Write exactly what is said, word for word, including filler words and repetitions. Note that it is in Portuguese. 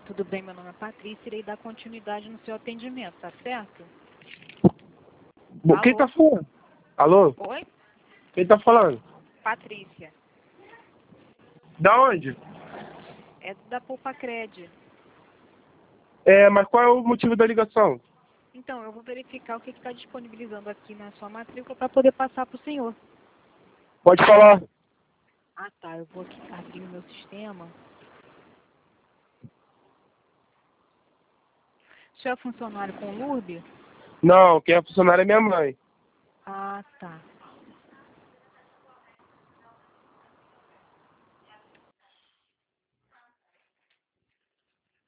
Tudo bem, meu nome é Patrícia, irei dar continuidade no seu atendimento, tá certo? Bom, quem Alô? tá falando? Alô? Oi? Quem tá falando? Patrícia. Da onde? É da Poupa Cred. É, mas qual é o motivo da ligação? Então, eu vou verificar o que está disponibilizando aqui na sua matrícula para poder passar para o senhor. Pode falar. Ah, tá. Eu vou aqui abrir o meu sistema. O senhor é funcionário com o L U R B? Não, quem é funcionário é minha mãe. Ah, tá.